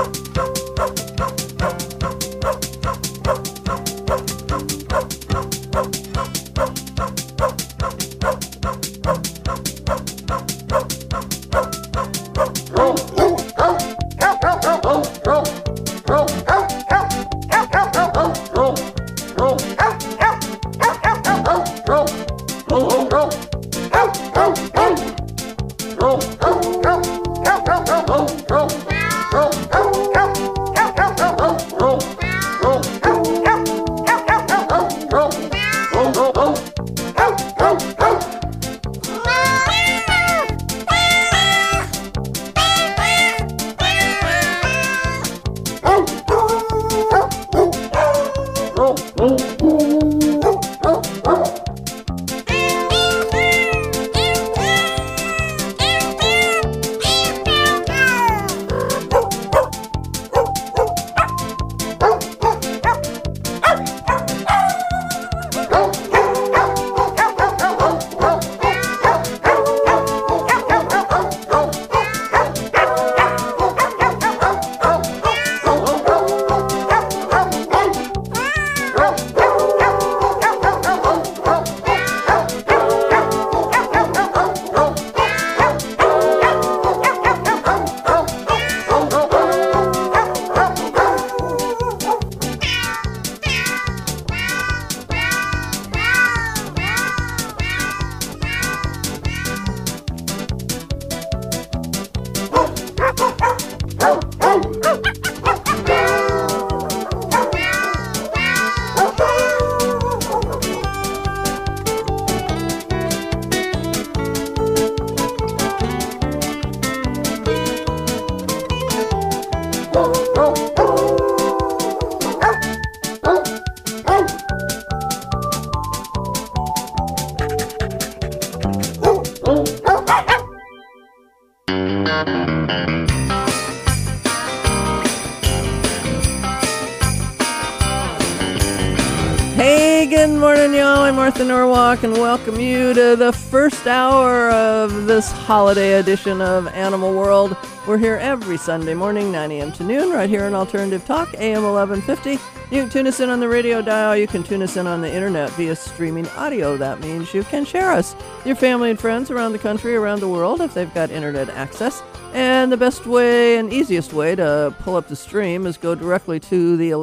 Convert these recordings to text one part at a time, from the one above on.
Hey, good morning, y'all. I'm Martha Norwalk, and welcome you to the first hour of this holiday edition of Animal World. We're here every Sunday morning, 9 a.m. to noon, right here on Alternative Talk, AM 1150. You can tune us in on the radio dial. You can tune us in on the internet via streaming audio. That means you can share us with your family and friends around the country, around the world, if they've got internet access. And the best way and easiest way to pull up the stream is go directly to the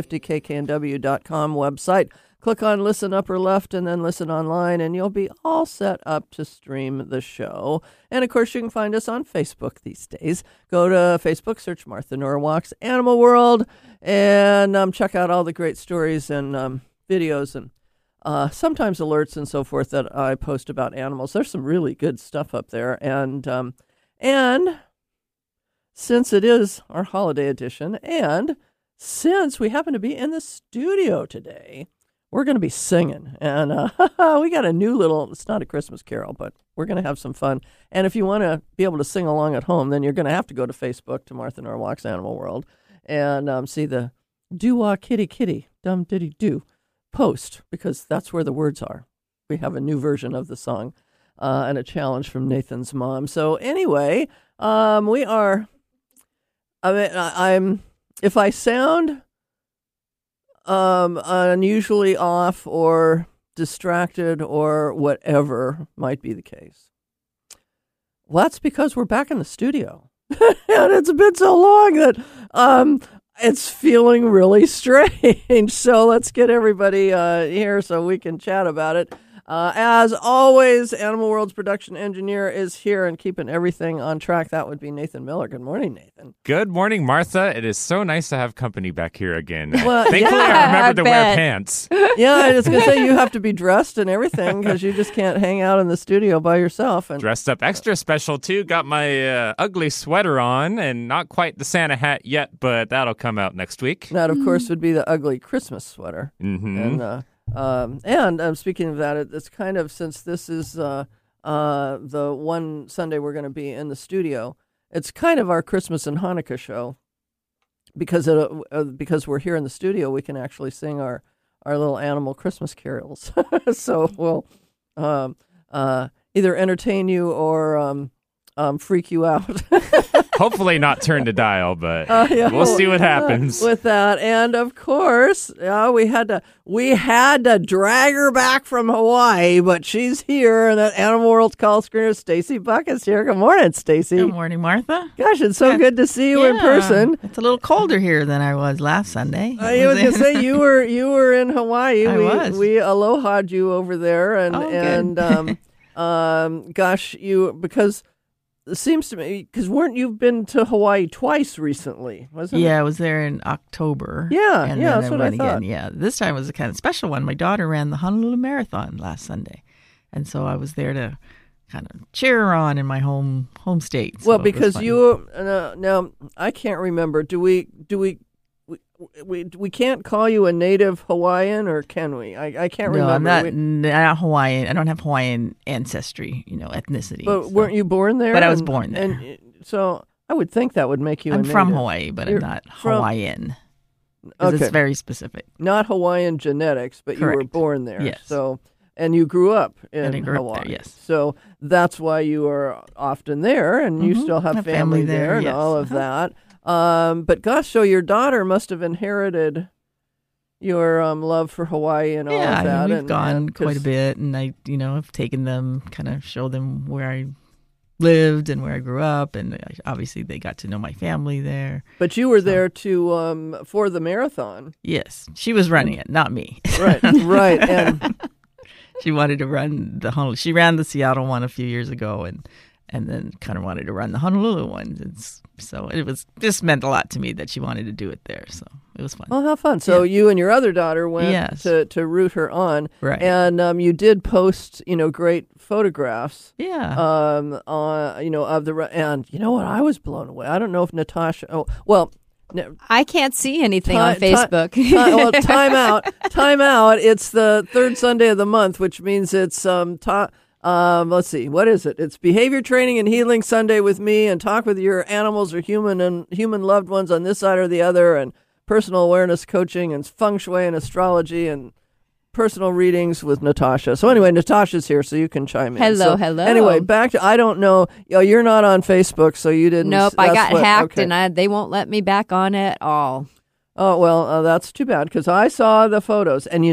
1150kknw.com website. Click on Listen Upper Left and then Listen Online, and you'll be all set up to stream the show. And, of course, you can find us on Facebook these days. Go to Facebook, search Martha Norwalk's Animal World, and check out all the great stories and videos and sometimes alerts and so forth that I post about animals. There's some really good stuff up there. And since it is our holiday edition, and since we happen to be in the studio today, we're going to be singing. And we got a new little, it's not a Christmas carol, but we're going to have some fun. And if you want to be able to sing along at home, then you're going to have to go to Facebook to Martha Norwalk's Animal World and see the doo-wah kitty kitty, dum diddy doo post, because that's where the words are. We have a new version of the song and a challenge from Nathan's mom. So anyway, we are, if I sound unusually off or distracted or whatever might be the case, well, that's because we're back in the studio. And it's been so long that it's feeling really strange. So let's get everybody here so we can chat about it. As always, Animal World's production engineer is here and keeping everything on track. That would be Nathan Miller. Good morning, Nathan. Good morning, Martha. It is so nice to have company back here again. Well, Thankfully, I remembered to wear pants. Yeah, I was going to say you have to be dressed and everything because you just can't hang out in the studio by yourself. And dressed up extra special, too. Got my ugly sweater on and not quite the Santa hat yet, but that'll come out next week. That, of course, would be the ugly Christmas sweater. Mm-hmm. And speaking of that, it's kind of, since this is the one Sunday we're going to be in the studio, it's kind of our Christmas and Hanukkah show because we're here in the studio. We can actually sing our little animal Christmas carols. So we'll either entertain you or freak you out. Hopefully not turn to dial, but Yeah, we'll see what happens. With that. And of course, we had to drag her back from Hawaii, but she's here, and that Animal World call screener, Stacy Buck, is here. Good morning, Stacy. Good morning, Martha. Gosh, it's so good to see you in person. It's a little colder here than I was last Sunday. I was going to say you were in Hawaii. I was. We alohaed you over there, gosh, because it seems to me, because you've been to Hawaii twice recently, wasn't it? Yeah, I was there in October. Yeah, and yeah, then that's what I went thought. again. Yeah, this time was a kind of special one. My daughter ran the Honolulu Marathon last Sunday, and so I was there to kind of cheer her on in my home state. So Well, it was because fun. you now I can't remember. Do we can't call you a native Hawaiian, or can we? I can't No, remember. I'm not Hawaiian. I don't have Hawaiian ancestry, ethnicity. But so. weren't you born there? But I was born there. And so I would think that would make you. I'm a from native. Hawaii, but You're I'm not from- Hawaiian. Because Okay. it's very specific. Not Hawaiian genetics, but you were Correct. born there. Yes. So, and you grew up in And I grew up Hawaii. there, yes. So that's why you are often there, and you still have Have family family there, there, and yes. all of that. But gosh, so your daughter must have inherited your love for Hawaii and all Yeah, of that. we've and, gone and quite a bit, and I, have taken them, kind of show them where I lived and where I grew up, and obviously they got to know my family there. But you were there to for the marathon, Yes, she was running it, not me. right? Right, and She wanted to run the Honolulu. She ran the Seattle one a few years ago, and then kind of wanted to run the Honolulu one. So it was just meant a lot to me that she wanted to do it there. So it was fun. well, how fun! So you and your other daughter went Yes. to root her on, Right. And you did post, great photographs. Yeah. Of the and you know what? I was blown away. I don't know if Natasha. Oh, well, I can't see anything on Ti- ti- Facebook. time out. It's the third Sunday of the month, which means it's let's see, what is it? It's Behavior Training and Healing Sunday with me, and talk with your animals or human loved ones on this side or the other, and personal awareness coaching and feng shui and astrology and personal readings with Natasha. So anyway, Natasha's here, so you can chime in. Hello, So hello. Anyway, back to, I don't know. You're not on Facebook, so you didn't. Nope, I that's got hacked, okay. and they won't let me back on at all. Oh, well, that's too bad, because I saw the photos. And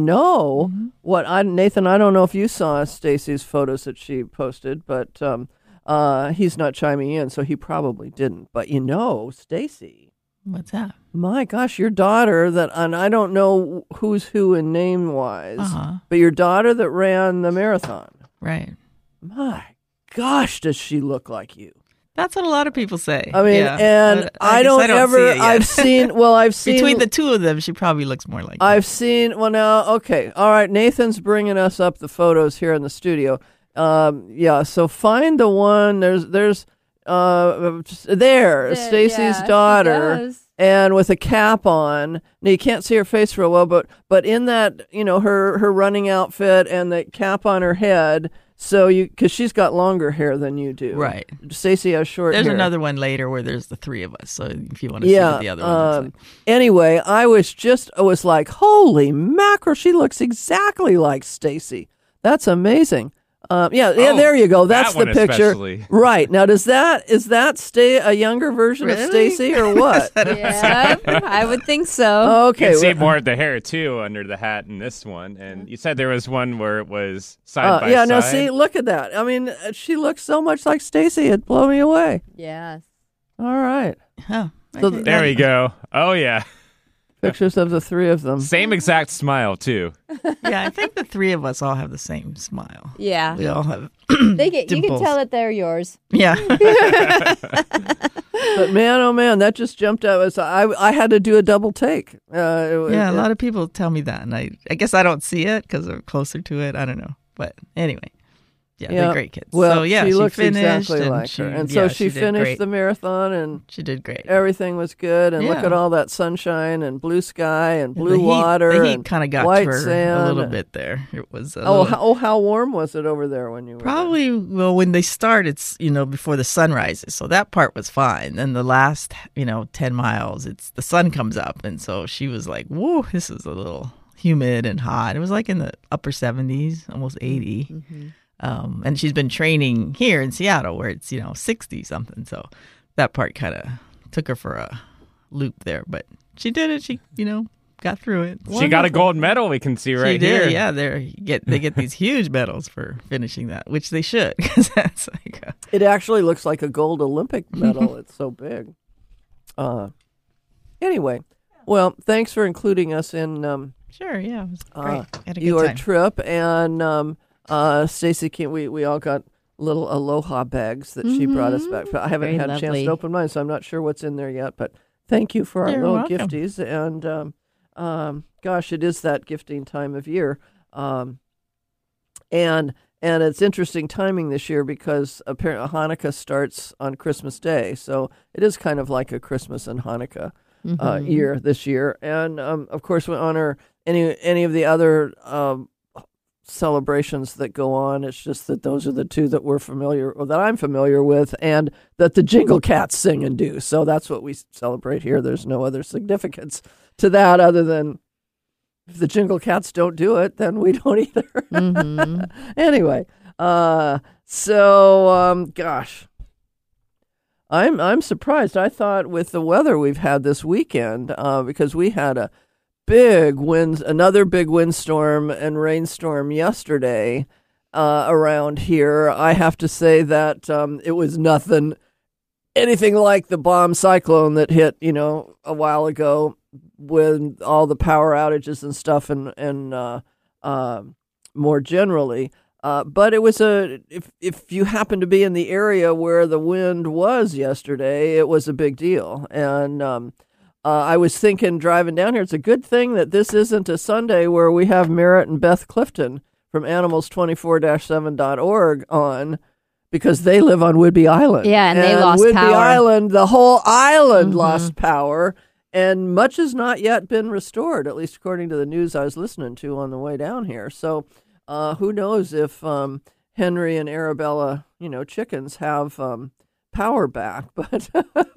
Nathan, I don't know if you saw Stacy's photos that she posted, but he's not chiming in, so he probably didn't. But Stacy, What's that? my gosh, your daughter and I don't know who's who in name-wise, but your daughter that ran the marathon, Right. my gosh, does she look like you? That's what a lot of people say. I mean, Yeah. and But I guess don't see ever, it yet. I've seen Between the two of them, she probably looks more like I've seen, well, now, okay. All right. Nathan's bringing us up the photos here in the studio. So find the one. There's Stacy's daughter, and with a cap on. Now, you can't see her face real well, but in that, her running outfit and the cap on her head. So because she's got longer hair than you do. Right. Stacy has short hair. There's another one later where there's the three of us. So if you want to see what the other one looks like. Anyway, I was like, holy mackerel, she looks exactly like Stacy. That's amazing. There you go. That's that the one picture. especially. Right. Now, is that a younger version of Really? Stacy or what? Yeah, I would think so. Okay. You can see well- more of the hair too under the hat in this one, and you said there was one where it was side by yeah. side. Now, see, look at that. I mean, she looks so much like Stacy. It blew me away. Yes. All right. Huh. So Okay. There we go. Oh yeah, Pictures of the three of them. same exact smile too. Yeah, I think the three of us all have the same smile. Yeah. We all have. You can dimples. tell that they're yours. Yeah. But man, oh man, that just jumped out. I had to do a double take. Yeah, a lot of people tell me that, and I guess I don't see it because they're closer to it. I don't know, but anyway, yeah, they're great kids. Well, so yeah, she looks finished exactly and like she, her, and yeah, so she did finished great. the marathon, and She did great. everything was good. And look Yeah. at all that sunshine and blue sky and blue the water. The heat and kind of got white to her sand. a little bit there. It was How warm was it over there when you were probably when they start, it's before the sun rises, so that part was fine. Then the last 10 miles, it's the sun comes up, and so she was like, "Whoa, this is a little humid and hot." It was like in the upper 70s, almost 80. And she's been training here in Seattle where it's, 60 something. So that part kind of took her for a loop there. But she did it. She, got through it. She got a gold medal we can see right here. Yeah, they get these huge medals for finishing that, which they should, because that's like it actually looks like a gold Olympic medal. It's so big. Anyway, well, thanks for including us in sure, yeah, it was great. Had a good your time. trip, and Stacy, we all got little aloha bags that she brought us back. But I haven't Very had a chance lovely. to open mine, so I'm not sure what's in there yet. But thank you for our You're little welcome. gifties, and gosh, it is that gifting time of year, and it's interesting timing this year because apparently Hanukkah starts on Christmas Day, so it is kind of like a Christmas and Hanukkah year this year, and of course we honor any of the other celebrations that go on. It's just that those are the two that we're familiar, or that I'm familiar with, and that the Jingle Cats sing and do. So that's what we celebrate here. There's no other significance to that other than if the Jingle Cats don't do it, then we don't either. Anyway, gosh, I'm surprised. I thought with the weather we've had this weekend, because we had another big windstorm and rainstorm yesterday around here. I have to say that it was anything like the bomb cyclone that hit, a while ago with all the power outages and stuff and more generally. But it was if you happen to be in the area where the wind was yesterday, it was a big deal. And I was thinking driving down here, it's a good thing that this isn't a Sunday where we have Merritt and Beth Clifton from animals24-7.org on, because they live on Whidbey Island. Yeah, and they lost Whidbey power. Island, the whole island lost power, and much has not yet been restored, at least according to the news I was listening to on the way down here. So who knows if Henry and Arabella, chickens have power back, but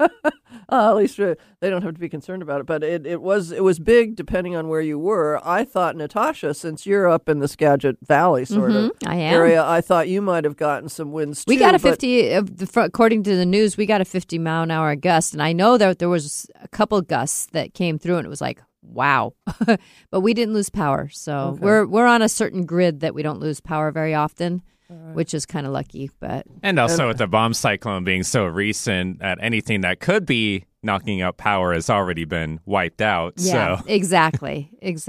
at least they don't have to be concerned about it. But it was big depending on where you were. I thought, Natasha, since you're up in the Skagit Valley sort of I am. area, I thought you might have gotten some winds We too. got a but 50, according to the news, we got a 50-mile-an-hour gust. And I know that there was a couple gusts that came through, and it was like, wow. But we didn't lose power. So we're on a certain grid that we don't lose power very often, which is kind of lucky. But And also with the bomb cyclone being so recent, that anything that could be knocking out power has already been wiped out. yeah, So exactly.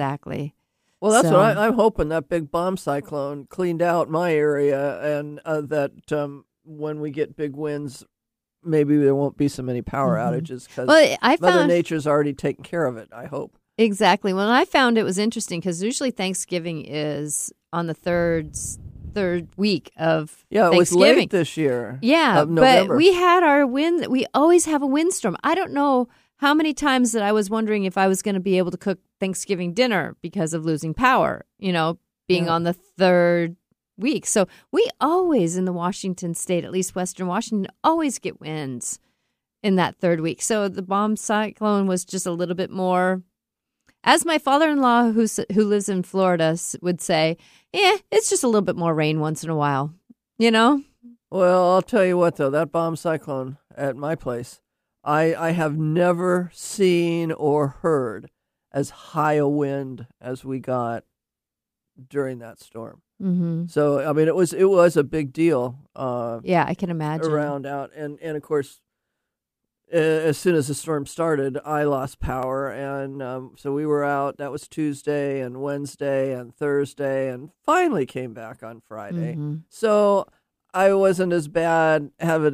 Well, that's So- what I'm hoping, that big bomb cyclone cleaned out my area, and that when we get big winds, maybe there won't be so many power outages because Well, I Mother found Nature's already taken care of it, I hope. exactly. Well, I found it was interesting because usually Thanksgiving is on the third week of Yeah, it was Thanksgiving. late this year. Yeah, of November. but we had our wind. We always have a windstorm. I don't know how many times that I was wondering if I was going to be able to cook Thanksgiving dinner because of losing power, being on the third week. So we always in the Washington state, at least Western Washington, always get winds in that third week. So the bomb cyclone was just a little bit more, as my father-in-law who lives in Florida would say, it's just a little bit more rain once in a while, Well, I'll tell you what, though, that bomb cyclone at my place, I have never seen or heard as high a wind as we got during that storm. Mm-hmm. So, I mean, it was a big deal. Yeah, I can imagine. Around out, and of course, as soon as the storm started, I lost power, and so we were out. That was Tuesday and Wednesday and Thursday, and finally came back on Friday. Mm-hmm. So I wasn't as bad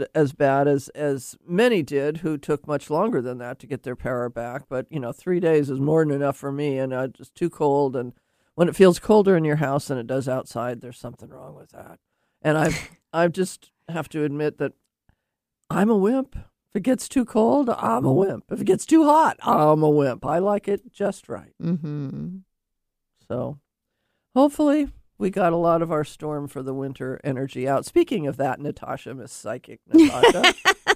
as many did who took much longer than that to get their power back. But 3 days is more than enough for me, and it's just too cold. And when it feels colder in your house than it does outside, there's something wrong with that. And I just have to admit that I'm a wimp. If it gets too cold, I'm a wimp. If it gets too hot, I'm a wimp. I like it just right. Mm-hmm. So hopefully we got a lot of our storm for the winter energy out. Speaking of that, Natasha, Miss Psychic Natasha.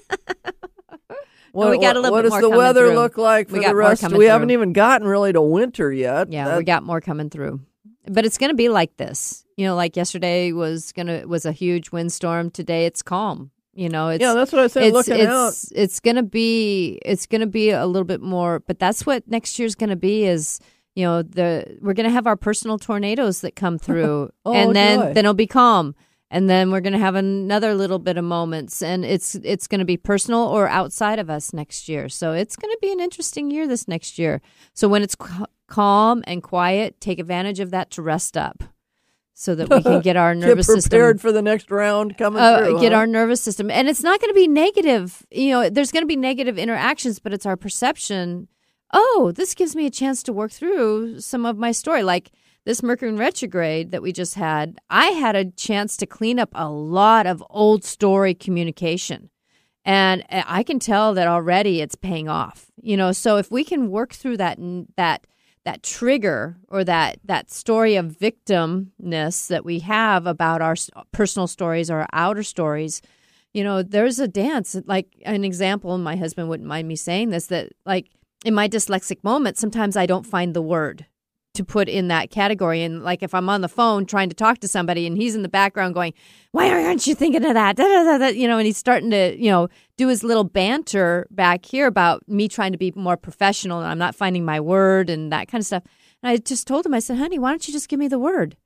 We got a little what bit does more the coming weather through. look like We for got the more rest? coming We haven't through. even gotten really to winter yet. Yeah, we got more coming through. But it's going to be like this. Like yesterday was a huge windstorm. Today it's calm. That's what I said. Looking out, it's going to be a little bit more. But that's what next year's going to be. Is we're going to have our personal tornadoes that come through, and then it'll be calm, and then we're going to have another little bit of moments, and it's going to be personal or outside of us next year. So it's going to be an interesting year this next year. So when it's calm and quiet, take advantage of that to rest up, so that we can get our nervous get prepared system for the next round coming through. Get our nervous system, and it's not going to be negative. There's going to be negative interactions, but it's our perception. Oh, this gives me a chance to work through some of my story, like this Mercury in retrograde that we just had. I had a chance to clean up a lot of old story communication, and I can tell that already it's paying off. So if we can work through that trigger or that story of victimness that we have about our personal stories or our outer stories, there's a dance. Like an example, my husband wouldn't mind me saying this, that like in my dyslexic moment, sometimes I don't find the word to put in that category. And like if I'm on the phone trying to talk to somebody and he's in the background going, why aren't you thinking of that? Da, da, da, da, and he's starting to, do his little banter back here about me trying to be more professional and I'm not finding my word and that kind of stuff. And I just told him, I said, honey, why don't you just give me the word?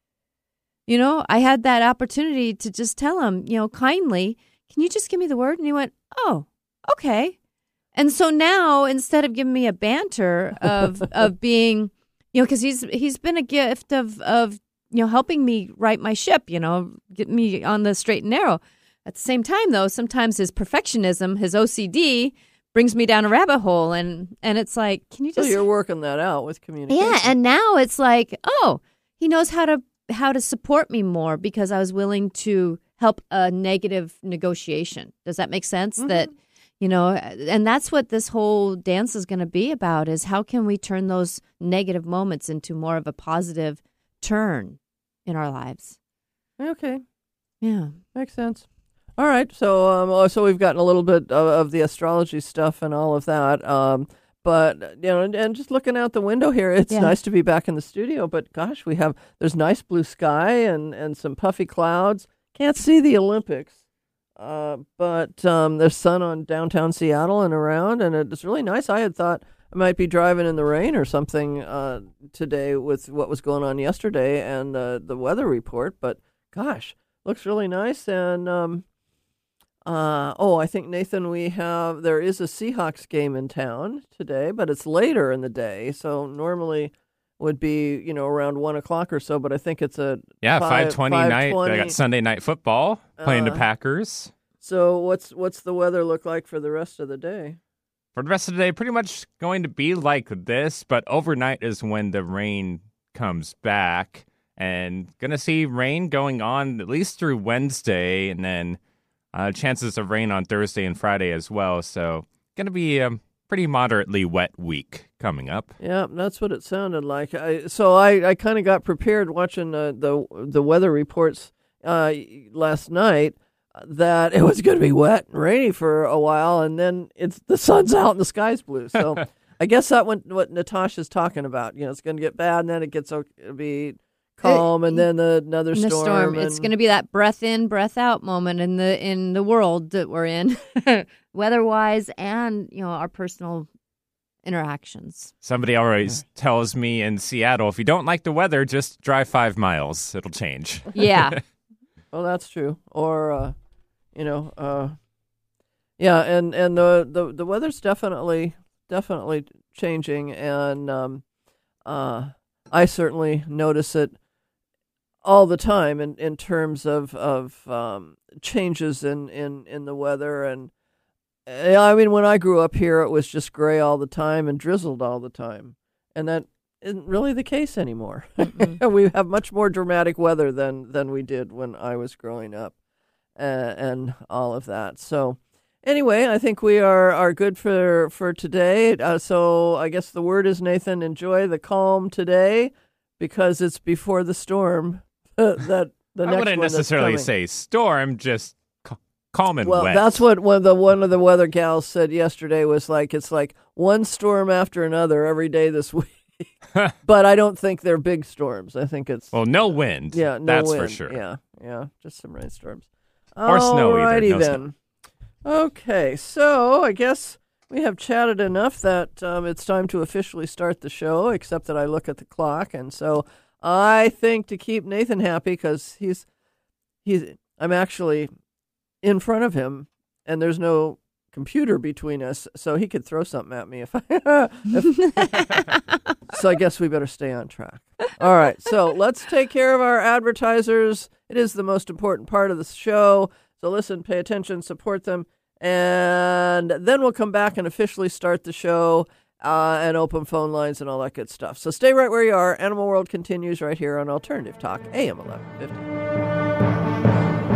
I had that opportunity to just tell him, kindly, can you just give me the word? And he went, oh, okay. And so now instead of giving me a banter of being, because he's been a gift of helping me right my ship, get me on the straight and narrow. At the same time, though, sometimes his perfectionism, his OCD, brings me down a rabbit hole, and it's like, can you just? So you're working that out with communication. Yeah, and now it's like, oh, he knows how to support me more because I was willing to help a negative negotiation. Does that make sense? Mm-hmm. That. And that's what this whole dance is going to be about, is how can we turn those negative moments into more of a positive turn in our lives? Okay. Yeah. Makes sense. All right. So so we've gotten a little bit of the astrology stuff and all of that. But, and just looking out the window here, it's nice to be back in the studio. But gosh, there's nice blue sky and some puffy clouds. Can't see the Olympics. But there's sun on downtown Seattle and around, and it's really nice. I had thought I might be driving in the rain or something today with what was going on yesterday and the weather report, but gosh, looks really nice. And I think, Nathan, there is a Seahawks game in town today, but it's later in the day, so normally would be, around 1 o'clock or so, but I think it's a 5:20 night. They got Sunday Night Football playing the Packers. So what's the weather look like for the rest of the day? For the rest of the day, pretty much going to be like this, but overnight is when the rain comes back, and going to see rain going on at least through Wednesday, and then chances of rain on Thursday and Friday as well. So going to be pretty moderately wet week coming up. Yeah, that's what it sounded like. I kind of got prepared watching the weather reports last night that it was going to be wet and rainy for a while, and then the sun's out and the sky's blue. So I guess that's what Natasha's talking about. It's going to get bad, and then it'll be calm, and then another storm. It's going to be that breath in, breath out moment in the world that we're in, weather-wise, and our personal interactions. Somebody always tells me in Seattle, if you don't like the weather, just drive 5 miles. It'll change. Yeah. Well, that's true. Or, and the weather's definitely changing, and I certainly notice it all the time in terms of changes in the weather. And I mean, when I grew up here, it was just gray all the time and drizzled all the time, and that isn't really the case anymore. We have much more dramatic weather than we did when I was growing up, and all of that. So anyway, I think we are good for today. So I guess the word is, Nathan, enjoy the calm today, because it's before the storm. That the next I wouldn't necessarily say storm, just calm and wet. Well, that's what one of the weather gals said yesterday. Was like, it's like one storm after another every day this week. But I don't think they're big storms. I think it's no wind. Yeah, no that's wind. for sure. Yeah, just some rainstorms. Or snow either. Alrighty No then. Okay, so I guess we have chatted enough that it's time to officially start the show, except that I look at the clock. And so I think to keep Nathan happy, because I'm actually in front of him and there's no computer between us, so he could throw something at me so I guess we better stay on track. All right, so let's take care of our advertisers. It is the most important part of the show. So listen, pay attention, support them, and then we'll come back and officially start the show and open phone lines and all that good stuff. So stay right where you are. Animal World continues right here on Alternative Talk, AM 1150.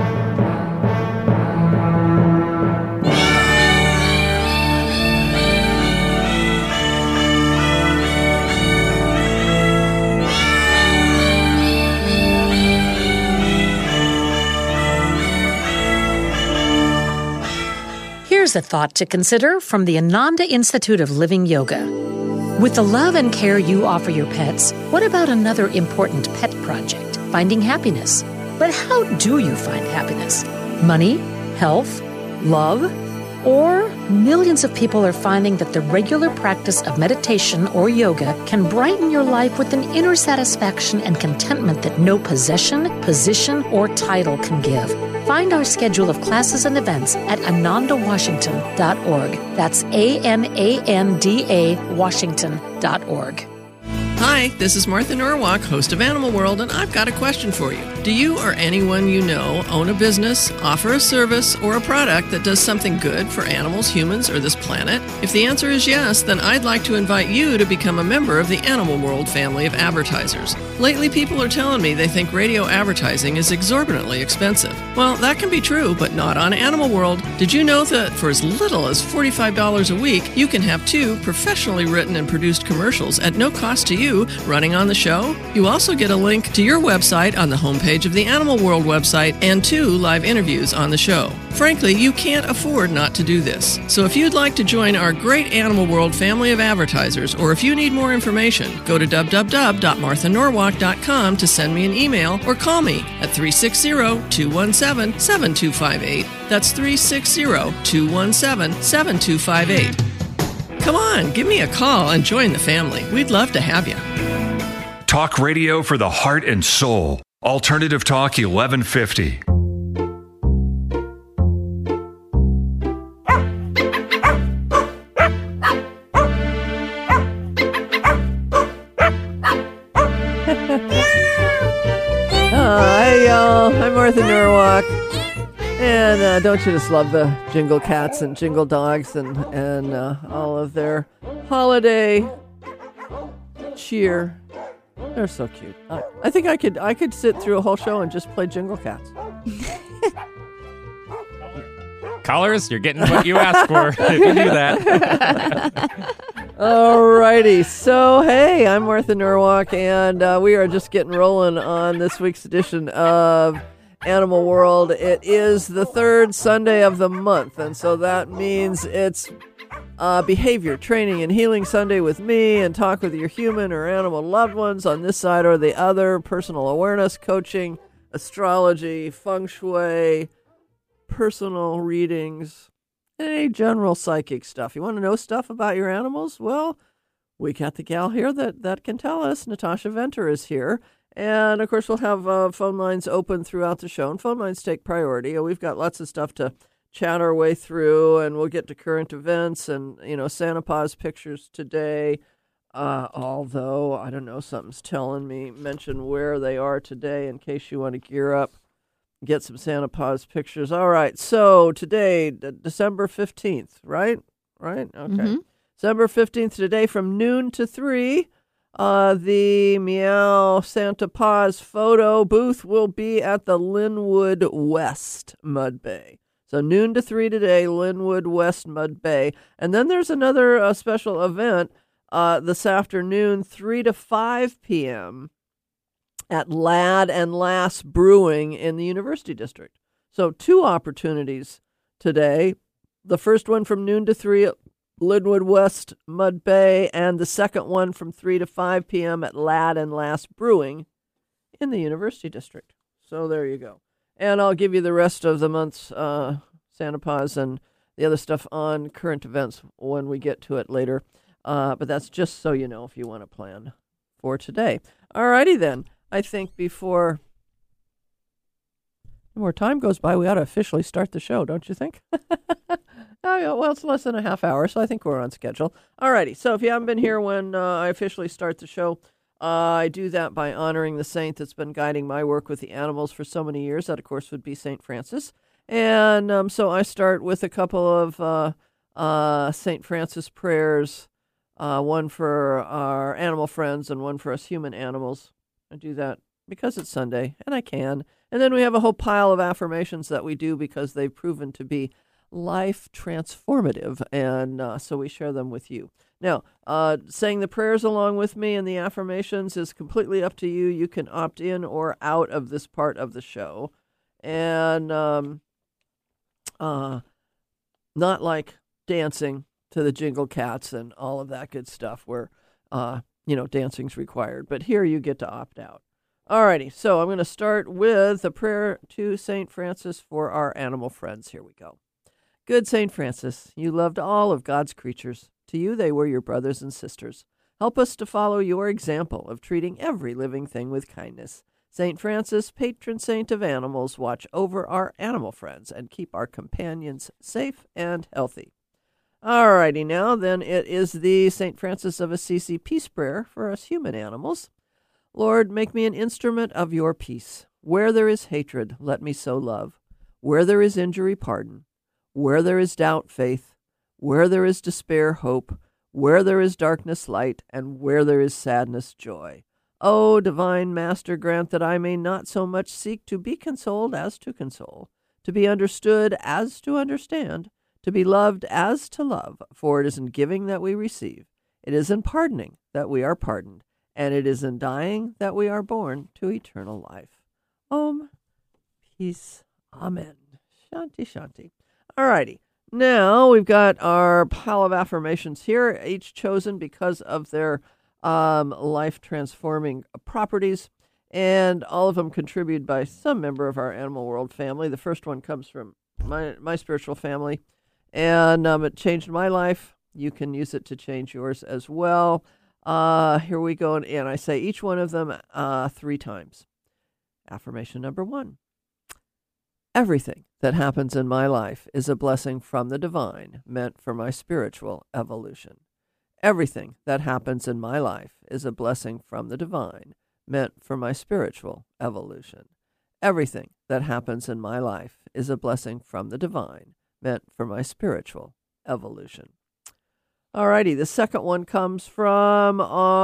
Here's a thought to consider from the Ananda Institute of Living Yoga. With the love and care you offer your pets, what about another important pet project, finding happiness? But how do you find happiness? Money? Health? Love? Or millions of people are finding that the regular practice of meditation or yoga can brighten your life with an inner satisfaction and contentment that no possession, position, or title can give. Find our schedule of classes and events at anandawashington.org. That's ANANDA Washington.org. Hi, this is Martha Norwalk, host of Animal World, and I've got a question for you. Do you or anyone you know own a business, offer a service, or a product that does something good for animals, humans, or this planet? If the answer is yes, then I'd like to invite you to become a member of the Animal World family of advertisers. Lately, people are telling me they think radio advertising is exorbitantly expensive. Well, that can be true, but not on Animal World. Did you know that for as little as $45 a week, you can have 2 professionally written and produced commercials at no cost to you running on the show? You also get a link to your website on the homepage of the Animal World website and 2 live interviews on the show. Frankly, you can't afford not to do this. So if you'd like to join our great Animal World family of advertisers, or if you need more information, go to www.marthanorwalk.com to send me an email or call me at 360-217-7258. That's 360-217-7258. Come on, give me a call and join the family. We'd love to have you. Talk radio for the heart and soul. Alternative Talk 1150. Hi, y'all. I'm Martha Norwalk. And don't you just love the Jingle Cats and Jingle Dogs and all of their holiday cheer? They're so cute. I think I could sit through a whole show and just play Jingle Cats. Callers, you're getting what you asked for if you do that. Alrighty, so hey, I'm Martha Norwalk, and we are just getting rolling on this week's edition of Animal World. It is the 3rd Sunday of the month, and so that means it's Behavior Training and Healing Sunday with me, and talk with your human or animal loved ones on this side or the other, personal awareness, coaching, astrology, feng shui, personal readings, any general psychic stuff. You want to know stuff about your animals? Well, we got the gal here that can tell us. Natasha Venter is here. And, of course, we'll have phone lines open throughout the show, and phone lines take priority. We've got lots of stuff to chat our way through, and we'll get to current events and, Santa Paws pictures today. Although, I don't know, something's telling me, mention where they are today in case you want to gear up, get some Santa Paws pictures. All right, so today, December 15th, right? Okay. Mm-hmm. December 15th today from noon to 3. The Meow Santa Paws photo booth will be at the Linwood West Mud Bay. So noon to 3 today, Linwood West Mud Bay. And then there's another special event this afternoon, 3 to 5 p.m. at Lad and Lass Brewing in the University District. So 2 opportunities today. The first one from noon to 3 at Linwood West Mud Bay, and the second one from 3 to 5 p.m. at Lad and Last Brewing in the University District. So there you go. And I'll give you the rest of the month's Santa Paws and the other stuff on current events when we get to it later. But that's just so you know if you want to plan for today. All righty then. I think before more time goes by, we ought to officially start the show, don't you think? Oh, yeah, well, it's less than a half hour, so I think we're on schedule. All righty. So if you haven't been here when I officially start the show, I do that by honoring the saint that's been guiding my work with the animals for so many years. That, of course, would be St. Francis. And so I start with a couple of St. Francis prayers, one for our animal friends and one for us human animals. I do that because it's Sunday, and I can. And then we have a whole pile of affirmations that we do because they've proven to be life transformative, and so we share them with you. Now, saying the prayers along with me and the affirmations is completely up to you. You can opt in or out of this part of the show. And not like dancing to the Jingle Cats and all of that good stuff where, dancing's required. But here you get to opt out. Alrighty, so I'm going to start with a prayer to St. Francis for our animal friends. Here we go. Good St. Francis, you loved all of God's creatures. To you they were your brothers and sisters. Help us to follow your example of treating every living thing with kindness. St. Francis, patron saint of animals, watch over our animal friends and keep our companions safe and healthy. Alrighty, now then it is the St. Francis of Assisi peace prayer for us human animals. Lord, make me an instrument of your peace. Where there is hatred, let me sow love. Where there is injury, pardon. Where there is doubt, faith. Where there is despair, hope. Where there is darkness, light. And where there is sadness, joy. O divine Master, grant that I may not so much seek to be consoled as to console, to be understood as to understand, to be loved as to love. For it is in giving that we receive. It is in pardoning that we are pardoned. And it is in dying that we are born to eternal life. Om, peace, amen. Shanti, shanti. All righty. Now we've got our pile of affirmations here, each chosen because of their life-transforming properties, and all of them contributed by some member of our Animal World family. The first one comes from my spiritual family, and it changed my life. You can use it to change yours as well. Here we go, and I say each one of them 3 times. Affirmation number 1. Everything that happens in my life is a blessing from the divine, meant for my spiritual evolution. Everything that happens in my life is a blessing from the divine, meant for my spiritual evolution. Everything that happens in my life is a blessing from the divine, meant for my spiritual evolution. Alrighty, the second one comes from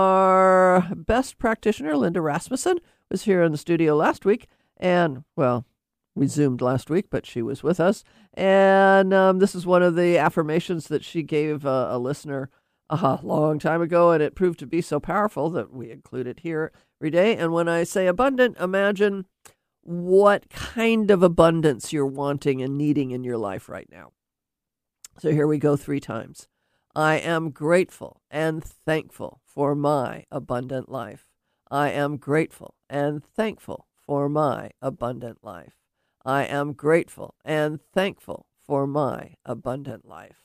our best practitioner, Linda Rasmussen, was here in the studio last week, and, well, we Zoomed last week, but she was with us. And this is one of the affirmations that she gave a listener a long time ago, and it proved to be so powerful that we include it here every day. And when I say abundant, imagine what kind of abundance you're wanting and needing in your life right now. So here we go 3 times. I am grateful and thankful for my abundant life. I am grateful and thankful for my abundant life. I am grateful and thankful for my abundant life.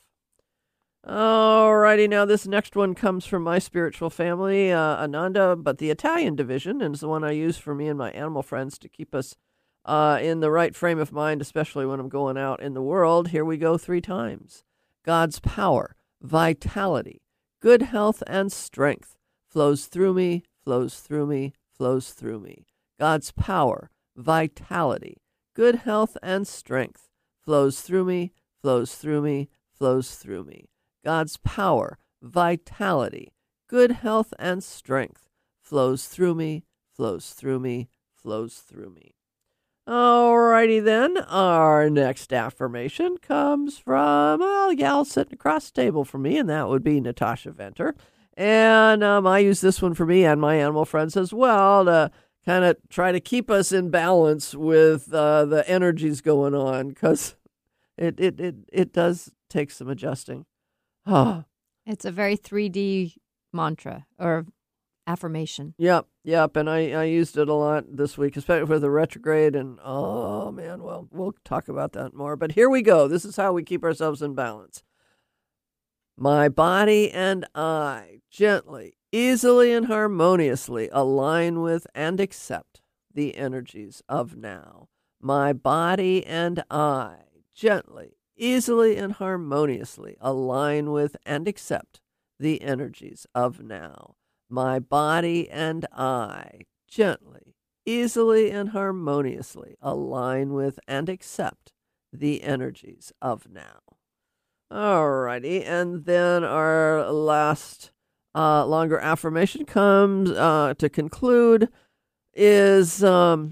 Alrighty, now this next one comes from my spiritual family, Ananda, but the Italian division, and is the one I use for me and my animal friends to keep us in the right frame of mind, especially when I'm going out in the world. Here we go 3 times. God's power, vitality, good health, and strength flows through me, flows through me, flows through me. God's power, vitality, good health, and strength flows through me, flows through me, flows through me. God's power, vitality, good health, and strength flows through me, flows through me, flows through me. Alrighty then, our next affirmation comes from a gal sitting across the table from me, and that would be Natasha Venter. And I use this one for me and my animal friends as well to kind of try to keep us in balance with the energies going on, because it does take some adjusting. It's a very 3D mantra or affirmation. Yep. And I used it a lot this week, especially for the retrograde. And oh, man, well, we'll talk about that more. But here we go. This is how we keep ourselves in balance. My body and I gently, easily, and harmoniously align with and accept the energies of now. My body and I gently, easily, and harmoniously align with and accept the energies of now. My body and I gently, easily, and harmoniously align with and accept the energies of now. Alrighty, and then our last longer affirmation comes to conclude is the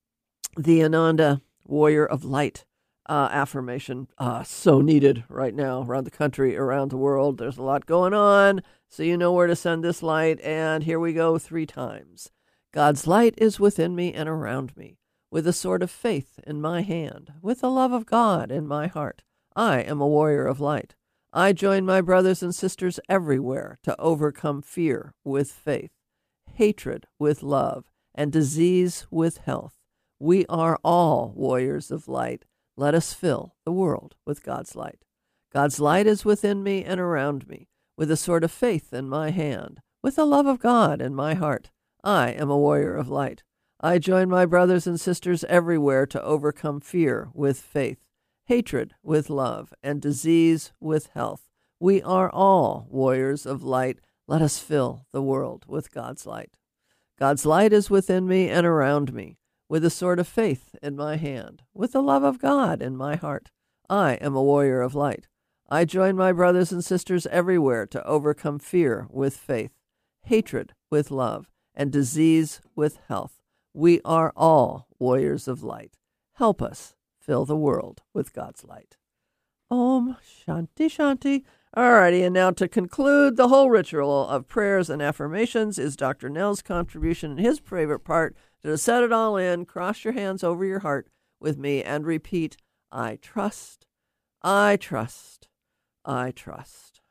Ananda Warrior of Light affirmation. So needed right now around the country, around the world. There's a lot going on, so you know where to send this light. And here we go 3 times. God's light is within me and around me, with a sword of faith in my hand, with the love of God in my heart. I am a warrior of light. I join my brothers and sisters everywhere to overcome fear with faith, hatred with love, and disease with health. We are all warriors of light. Let us fill the world with God's light. God's light is within me and around me, with a sword of faith in my hand, with the love of God in my heart. I am a warrior of light. I join my brothers and sisters everywhere to overcome fear with faith, hatred with love, and disease with health. We are all warriors of light. Let us fill the world with God's light. God's light is within me and around me, with a sword of faith in my hand, with the love of God in my heart. I am a warrior of light. I join my brothers and sisters everywhere to overcome fear with faith, hatred with love, and disease with health. We are all warriors of light. Help us fill the world with God's light. Om Shanti Shanti. Alrighty, and now to conclude the whole ritual of prayers and affirmations is Dr. Nell's contribution and his favorite part, to set it all in. Cross your hands over your heart with me and repeat, I trust, I trust, I trust.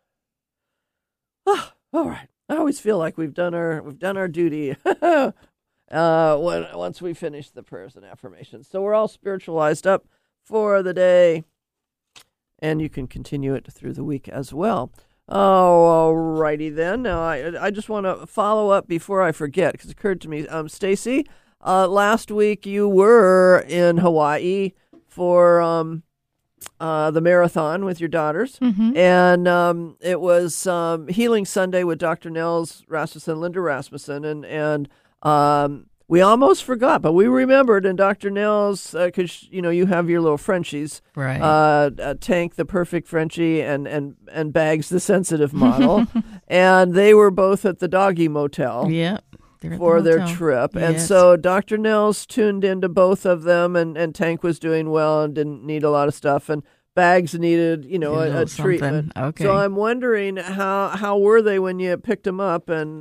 All right. I always feel like we've done our duty once we finish the prayers and affirmations. So we're all spiritualized up for the day, and you can continue it through the week as well. Oh, alrighty then. Now, I just want to follow up before I forget, because it occurred to me, Stacy, last week you were in Hawaii for the marathon with your daughters, and it was Healing Sunday with Dr. Nels Rasmussen, Linda Rasmussen, and we almost forgot, but we remembered. And Dr. Nels, because you have your little Frenchies, Right. Tank the perfect Frenchie and Bags the sensitive model, and they were both at the doggy motel. Yeah. For their trip. Yes. And so Dr. Nels tuned into both of them, and Tank was doing well and didn't need a lot of stuff, and Bags needed, a treatment. Okay. So I'm wondering how were they when you picked them up, and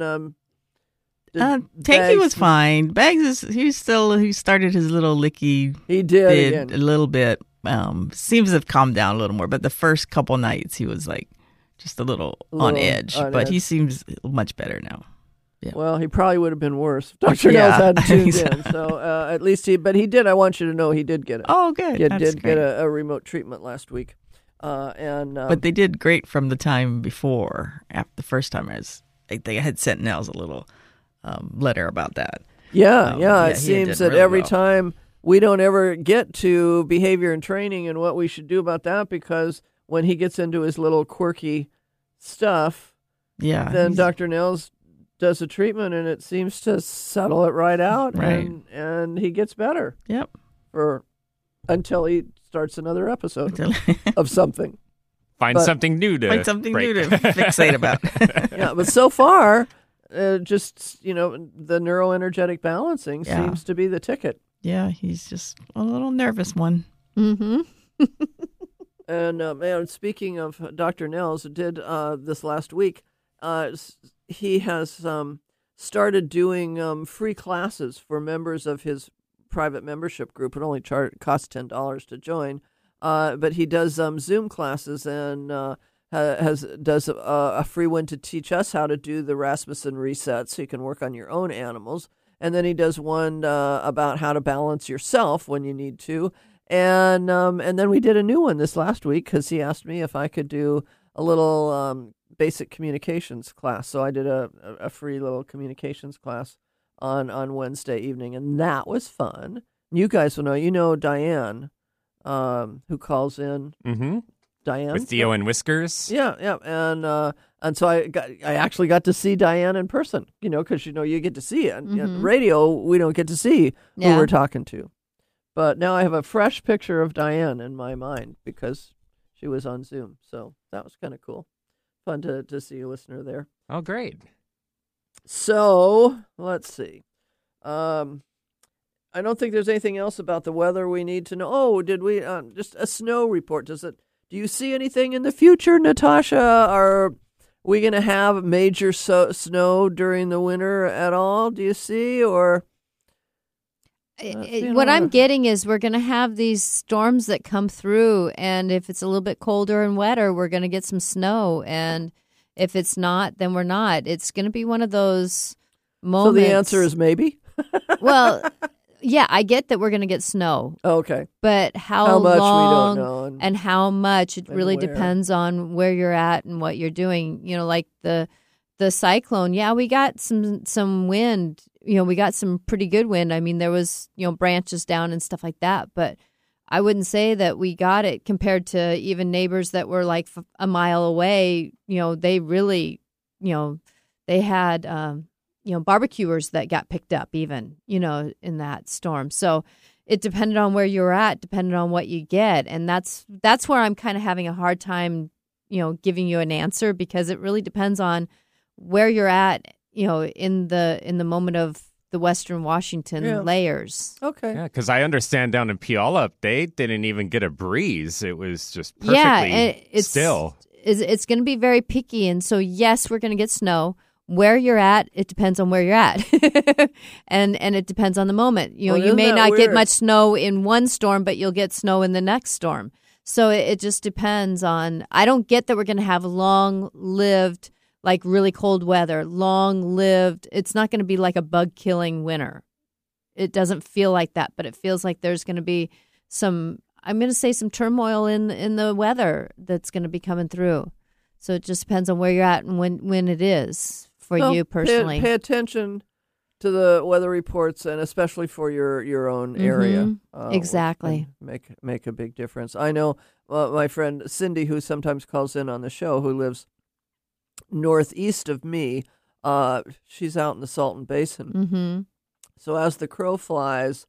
Tanky was fine. Bags he started his little licky. He did bit again. a little bit. Seems to have calmed down a little more, but the first couple nights he was like just a little on edge. But he seems much better now. Yeah. Well, he probably would have been worse if Dr. Nels hadn't tuned in. So at least he did. I want you to know he did get it. Oh, good. He That's did great. get a remote treatment last week. But they did great from the time before. After the first time, they had sent Nels a little letter about that. It seems that really every well. time we don't ever get to behavior and training and what we should do about that, because when he gets into his little quirky stuff, then Dr. Nels does a treatment and it seems to settle it right out, Right. and he gets better. Yep. Until he starts another episode of something. Find something new to fixate about. Yeah, but so far, just the neuroenergetic balancing seems to be the ticket. Yeah, he's just a little nervous one. Mm-hmm. And speaking of Dr. Nels, did this last week, he has started doing free classes for members of his private membership group. It only costs $10 to join, but he does Zoom classes, and does a free one to teach us how to do the Rasmussen reset, so you can work on your own animals. And then he does one about how to balance yourself when you need to. And then we did a new one this last week because he asked me if I could do a little basic communications class. So I did a free little communications class on Wednesday evening, and that was fun. You guys will know. You know Diane, who calls in. Mm-hmm. Diane with Theo and Whiskers. Yeah, and so I actually got to see Diane in person, because you get to see it. Mm-hmm. Radio, we don't get to see who Yeah. we're talking to, but now I have a fresh picture of Diane in my mind because she was on Zoom, so that was kind of cool, fun to see a listener there. Oh, great! So let's see. I don't think there's anything else about the weather we need to know. Oh, did we just a snow report? Do you see anything in the future, Natasha? Are we going to have major snow during the winter at all? Do you see? Or what I'm getting is we're going to have these storms that come through, and if it's a little bit colder and wetter, we're going to get some snow. And if it's not, then we're not. It's going to be one of those moments. So the answer is maybe? Well, yeah, I get that we're going to get snow. Okay. But how much long we don't know. and how much, it and really where. depends on where you're at and what you're doing. Like the cyclone, yeah, we got some wind. We got some pretty good wind. I mean, there was, branches down and stuff like that. But I wouldn't say that we got it compared to even neighbors that were like a mile away. They really, they had barbecuers that got picked up even, in that storm. So it depended on where you're at, depended on what you get. And that's where I'm kind of having a hard time, giving you an answer, because it really depends on where you're at, in the moment of the Western Washington layers. Okay. Yeah, because I understand down in Puyallup, they didn't even get a breeze. It was just perfectly still. It's going to be very picky. And so, yes, we're going to get snow. Where you're at, it depends on where you're at. and it depends on the moment. You may not get much snow in one storm, but you'll get snow in the next storm. So it just depends on, I don't get that we're going to have long-lived, like really cold weather, long-lived. It's not going to be like a bug-killing winter. It doesn't feel like that, but it feels like there's going to be some turmoil in the weather that's going to be coming through. So it just depends on where you're at and when it is. For you personally, pay attention to the weather reports, and especially for your own area. Exactly, make a big difference. I know my friend Cindy, who sometimes calls in on the show, who lives northeast of me. She's out in the Salton Basin. Mm-hmm. So as the crow flies,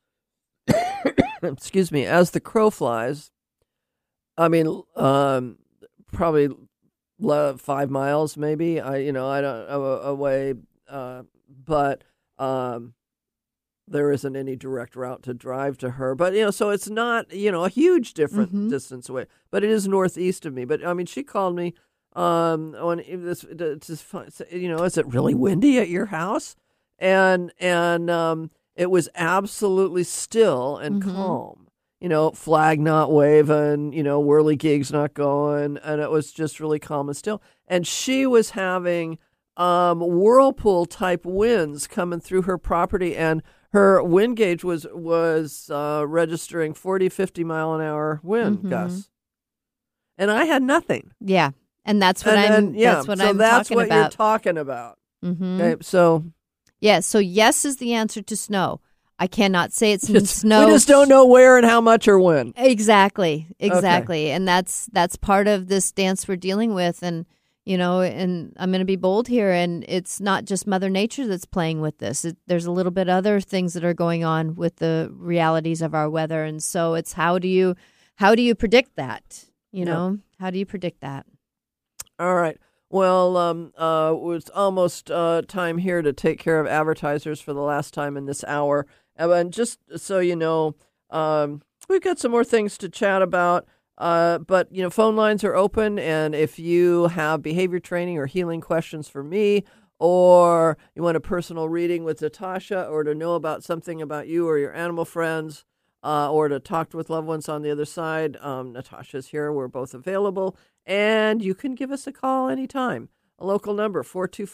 excuse me, as the crow flies, I mean, probably 5 miles, maybe. I don't away, but there isn't any direct route to drive to her. But so it's not a huge different distance away. But it is northeast of me. But I mean, she called me when this is it really windy at your house? And it was absolutely still and calm. Flag not waving, whirligigs not going, and it was just really calm and still. And she was having whirlpool type winds coming through her property, and her wind gauge was registering 40, 50 mile an hour wind gusts. And I had nothing. Yeah, and that's what I'm you're talking about. Mm-hmm. Okay, so yeah, so yes is the answer to snow. I cannot say it's snow. We just don't know where and how much or when. Exactly. Okay. And that's part of this dance we're dealing with. And, and I'm going to be bold here. And it's not just Mother Nature that's playing with this. There's a little bit other things that are going on with the realities of our weather. And so it's how do you predict that? How do you predict that? All right. Well, it's almost time here to take care of advertisers for the last time in this hour. And just so you know, we've got some more things to chat about. But, phone lines are open. And if you have behavior training or healing questions for me, or you want a personal reading with Natasha, or to know about something about you or your animal friends, or to talk with loved ones on the other side, Natasha's here. We're both available. And you can give us a call anytime. A local number,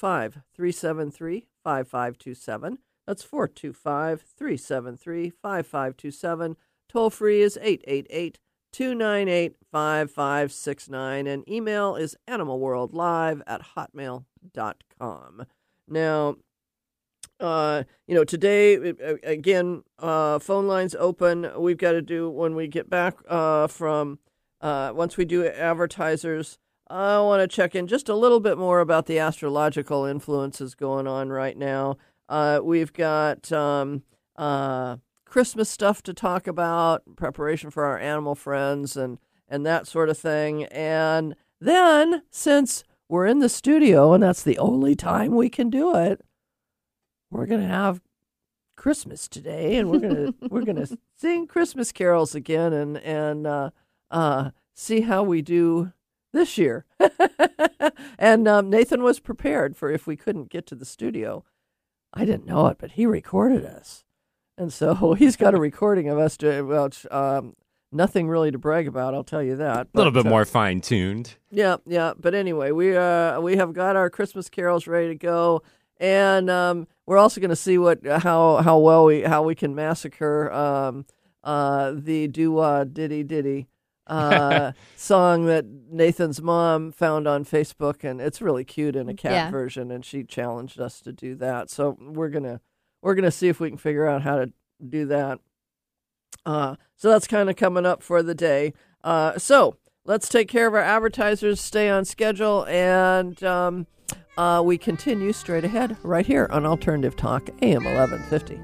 425-373-5527. That's 425-373-5527. Toll free is 888-298-5569. And email is animalworldlive@hotmail.com. Now, today, again, phone lines open. We've got to do, when we get back from, once we do advertisers, I want to check in just a little bit more about the astrological influences going on right now. We've got Christmas stuff to talk about, preparation for our animal friends and that sort of thing. And then, since we're in the studio and that's the only time we can do it, we're going to have Christmas today, and we're gonna sing Christmas carols again and see how we do this year. And Nathan was prepared for if we couldn't get to the studio. I didn't know it, but he recorded us. And so he's got a recording of us doing, nothing really to brag about, I'll tell you that. A little bit more fine-tuned. Yeah. But anyway, we have got our Christmas carols ready to go. And we're also going to see how we can massacre the doo-wah diddy diddy song that Nathan's mom found on Facebook, and it's really cute in a cat version, and she challenged us to do that. So we're gonna see if we can figure out how to do that. So that's kind of coming up for the day. So let's take care of our advertisers, stay on schedule, and we continue straight ahead right here on Alternative Talk, AM 1150.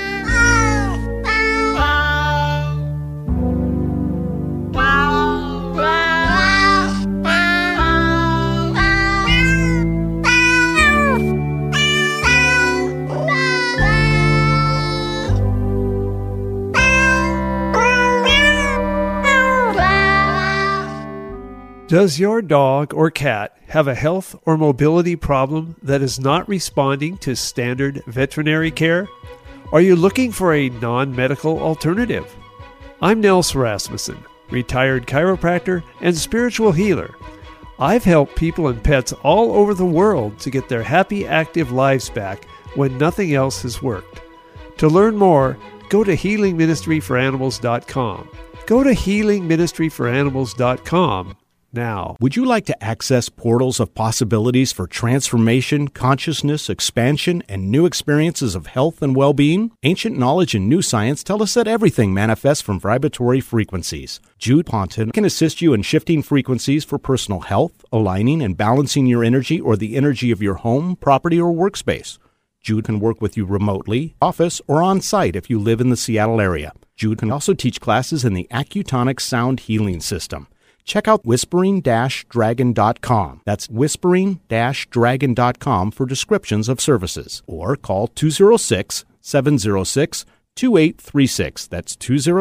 Does your dog or cat have a health or mobility problem that is not responding to standard veterinary care? Are you looking for a non-medical alternative? I'm Nels Rasmussen, retired chiropractor and spiritual healer. I've helped people and pets all over the world to get their happy, active lives back when nothing else has worked. To learn more, go to healingministryforanimals.com. Go to healingministryforanimals.com now. Would you like to access portals of possibilities for transformation, consciousness, expansion, and new experiences of health and well-being? Ancient knowledge and new science tell us that everything manifests from vibratory frequencies. Jude Ponton can assist you in shifting frequencies for personal health, aligning and balancing your energy or the energy of your home, property, or workspace. Jude can work with you remotely, office, or on-site if you live in the Seattle area. Jude can also teach classes in the Accutonic Sound Healing System. Check out whispering-dragon.com. That's whispering-dragon.com for descriptions of services. Or call 206-706-2836. That's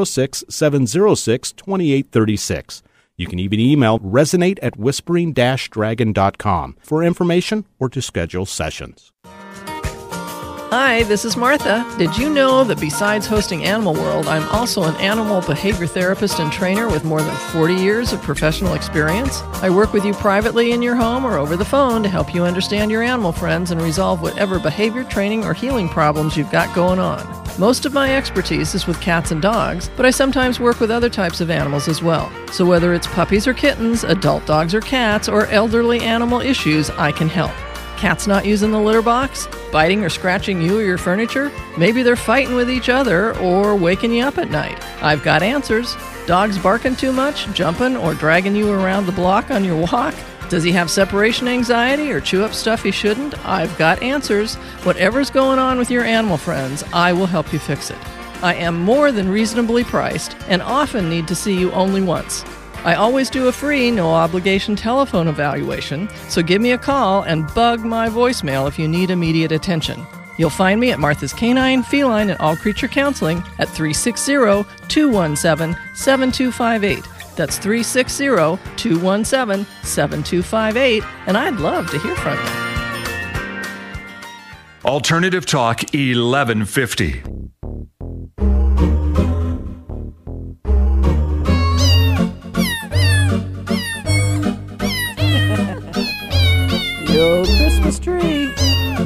206-706-2836. You can even email resonate@whispering-dragon.com for information or to schedule sessions. Hi, this is Martha. Did you know that besides hosting Animal World, I'm also an animal behavior therapist and trainer with more than 40 years of professional experience? I work with you privately in your home or over the phone to help you understand your animal friends and resolve whatever behavior, training, or healing problems you've got going on. Most of my expertise is with cats and dogs, but I sometimes work with other types of animals as well. So whether it's puppies or kittens, adult dogs or cats, or elderly animal issues, I can help. Cats not using the litter box? Biting or scratching you or your furniture? Maybe they're fighting with each other or waking you up at night. I've got answers. Dogs barking too much, jumping, or dragging you around the block on your walk? Does he have separation anxiety or chew up stuff he shouldn't? I've got answers. Whatever's going on with your animal friends, I will help you fix it. I am more than reasonably priced and often need to see you only once. I always do a free, no-obligation telephone evaluation, so give me a call and bug my voicemail if you need immediate attention. You'll find me at Martha's Canine, Feline, and All Creature Counseling at 360-217-7258. That's 360-217-7258, and I'd love to hear from you. Alternative Talk 1150.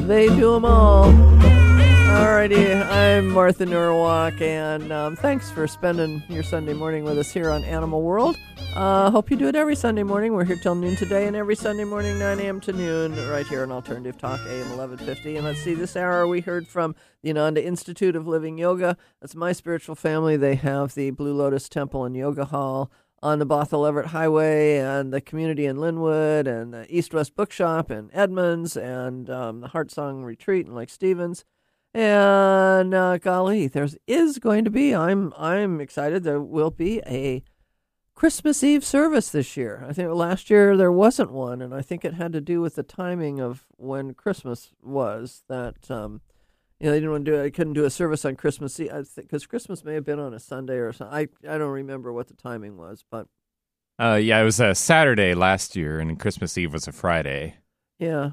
They do them all. Alrighty, I'm Martha Norwalk, and thanks for spending your Sunday morning with us here on Animal World. Hope you do it every Sunday morning. We're here till noon today, and every Sunday morning, 9 a.m. to noon, right here on Alternative Talk, AM 1150. And let's see, this hour we heard from the Ananda Institute of Living Yoga. That's my spiritual family. They have the Blue Lotus Temple and Yoga Hall on the Bothell Everett Highway, and the community in Linwood, and the East West Bookshop in Edmonds, and the Heart Song Retreat in Lake Stevens. And golly, is going to be. I'm excited. There will be a Christmas Eve service this year. I think last year there wasn't one, and I think it had to do with the timing of when Christmas was. That they didn't want to do it. I couldn't do a service on Christmas Eve because Christmas may have been on a Sunday or something. I don't remember what the timing was, but yeah, it was a Saturday last year, and Christmas Eve was a Friday. Yeah.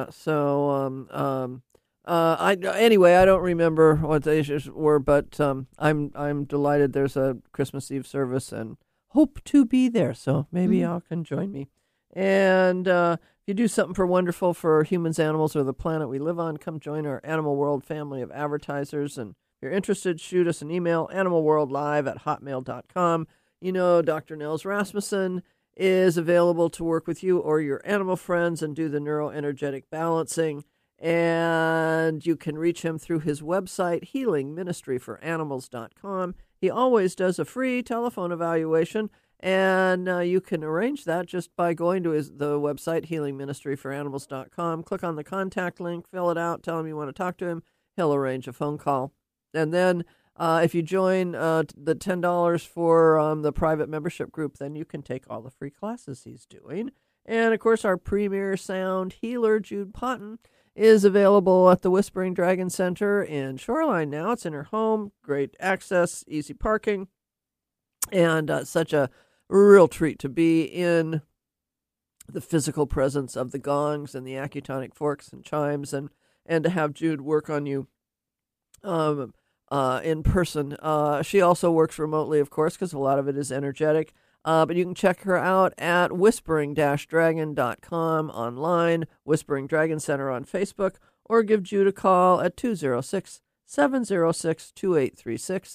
So anyway, I don't remember what the issues were, but I'm delighted there's a Christmas Eve service and hope to be there. So maybe y'all can join me. And if you do something wonderful for humans, animals, or the planet we live on, come join our Animal World family of advertisers. And if you're interested, shoot us an email, animalworldlive@hotmail.com. You know, Dr. Nels Rasmussen is available to work with you or your animal friends and do the neuroenergetic balancing. And you can reach him through his website, healingministryforanimals.com. He always does a free telephone evaluation, and you can arrange that just by going to the website, healingministryforanimals.com. Click on the contact link, fill it out, tell him you want to talk to him. He'll arrange a phone call. And then if you join the $10 for the private membership group, then you can take all the free classes he's doing. And, of course, our premier sound healer, Jude Potton, is available at the Whispering Dragon Center in Shoreline now. It's in her home, great access, easy parking, and such a real treat to be in the physical presence of the gongs and the acutonic forks and chimes, and to have Jude work on you in person. She also works remotely, of course, because a lot of it is energetic. But you can check her out at whispering-dragon.com online, Whispering Dragon Center on Facebook, or give Jude a call at 206-706-2836,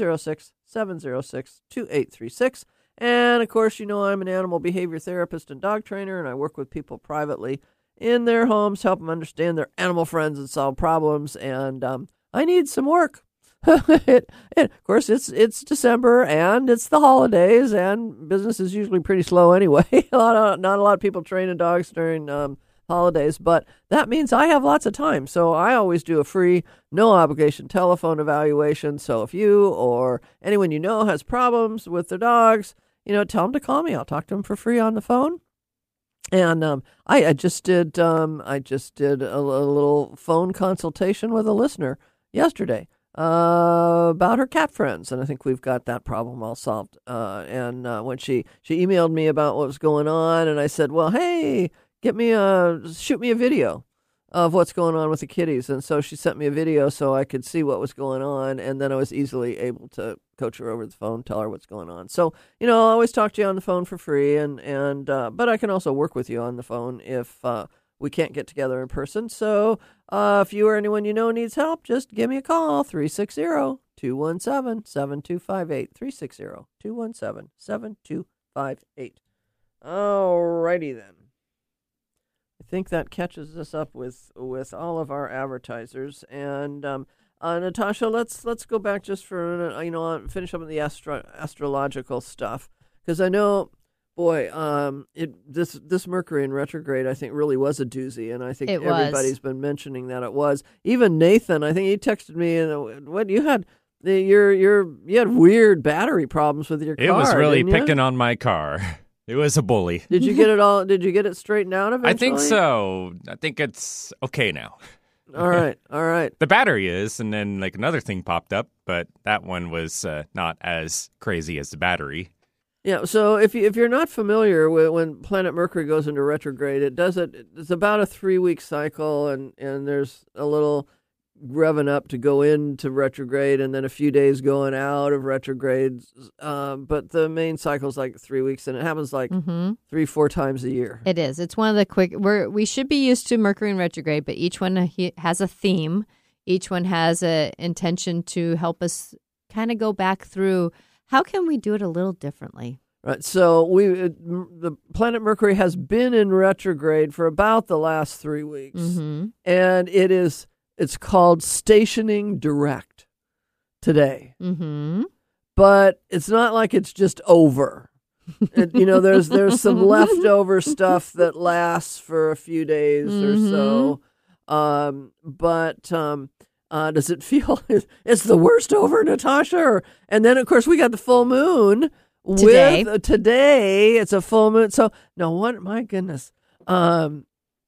206-706-2836. And, of course, you know I'm an animal behavior therapist and dog trainer, and I work with people privately in their homes, help them understand their animal friends and solve problems, and I need some work. Of course, it's December and it's the holidays, and business is usually pretty slow anyway. Not a lot of people training dogs during holidays, but that means I have lots of time. So I always do a free, no obligation telephone evaluation. So if you or anyone you know has problems with their dogs, tell them to call me. I'll talk to them for free on the phone. And I just did a little phone consultation with a listener yesterday about her cat friends, and I think we've got that problem all solved. And when she emailed me about what was going on, and I said, well, hey, shoot me a video of what's going on with the kitties. And so she sent me a video so I could see what was going on, and then I was easily able to coach her over the phone, tell her what's going on. So, I always talk to you on the phone for free, and but I can also work with you on the phone if we can't get together in person. So if you or anyone you know needs help, just give me a call, 360-217-7258, 360-217-7258. All righty then. I think that catches us up with all of our advertisers. And Natasha, let's go back just for finish up with the astrological stuff, because I know, boy, this Mercury in retrograde, I think, really was a doozy, and I think everybody's been mentioning that it was. Even Nathan, I think he texted me, and what you had. You had weird battery problems with your car. It was really picking on my car. It was a bully. Did you get it all? Did you get it straightened out eventually? I think so. I think it's okay now. All right. The battery is, and then another thing popped up, but that one was not as crazy as the battery. Yeah. So if you're not familiar with when planet Mercury goes into retrograde, it's about a 3-week cycle, and there's a little revving up to go into retrograde, and then a few days going out of retrograde. But the main cycle is like 3 weeks, and it happens like 3-4 times a year. It is. It's one of the quick. We should be used to Mercury in retrograde, but each one has a theme. Each one has an intention to help us kind of go back through. How can we do it a little differently? Right. So the planet Mercury has been in retrograde for about the last 3 weeks, and it's called stationing direct today. But it's not like it's just over. There's some leftover stuff that lasts for a few days or so. But does it feel it's the worst over, Natasha? And then, of course, we got the full moon. Today, it's a full moon. So, no, what? My goodness. I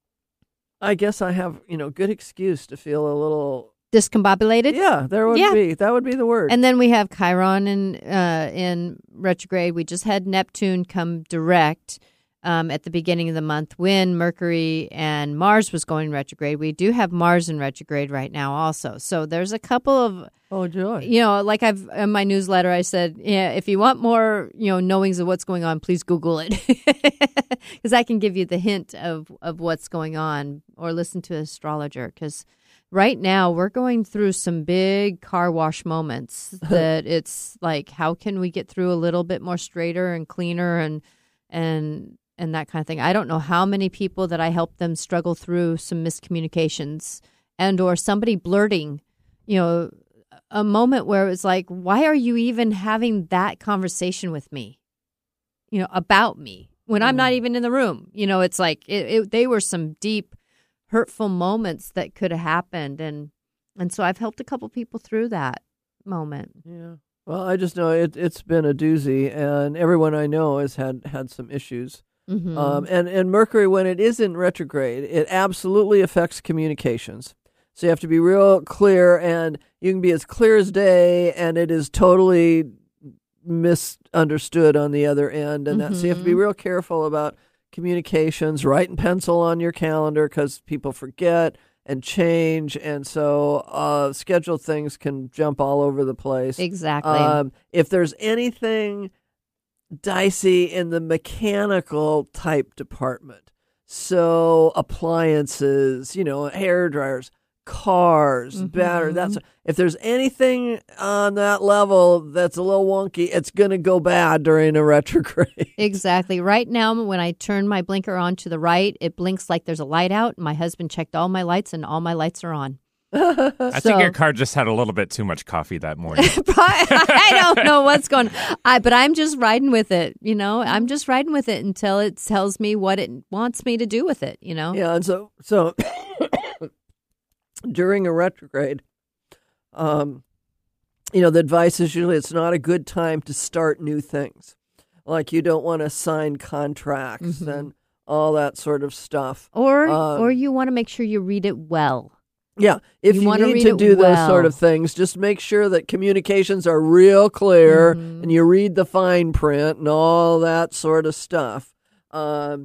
guess I have, good excuse to feel a little discombobulated. Yeah, that would be the word. And then we have Chiron in retrograde. We just had Neptune come direct at the beginning of the month when Mercury and Mars was going retrograde. We do have Mars in retrograde right now also. So there's a couple of joy. Like I've in my newsletter I said, if you want more, knowings of what's going on, please Google it. Because I can give you the hint of what's going on, or listen to an astrologer, because right now we're going through some big car wash moments that it's like, how can we get through a little bit more straighter and cleaner and that kind of thing. I don't know how many people that I helped them struggle through some miscommunications or somebody blurting, a moment where it was like, why are you even having that conversation with me, about me when I'm not even in the room? It's like they were some deep, hurtful moments that could have happened. And so I've helped a couple people through that moment. Yeah. Well, I just know it's been a doozy, and everyone I know has had some issues. And Mercury, when it is in retrograde, it absolutely affects communications. So you have to be real clear, and you can be as clear as day, and it is totally misunderstood on the other end. And so you have to be real careful about communications. Write in pencil on your calendar, because people forget and change, and so scheduled things can jump all over the place. Exactly. If there's anything dicey in the mechanical type department, so appliances, hair dryers, cars, batteries, if there's anything on that level that's a little wonky, it's going to go bad during a retrograde. Exactly. Right now, when I turn my blinker on to the right, it blinks like there's a light out. My husband checked all my lights, and all my lights are on. I think your car just had a little bit too much coffee that morning. I don't know what's going on. But I'm just riding with it, I'm just riding with it until it tells me what it wants me to do with it, Yeah, and so during a retrograde, the advice is usually it's not a good time to start new things. Like, you don't want to sign contracts and all that sort of stuff. Or you want to make sure you read it well. Yeah, if you need to do those sort of things, just make sure that communications are real clear and you read the fine print and all that sort of stuff. And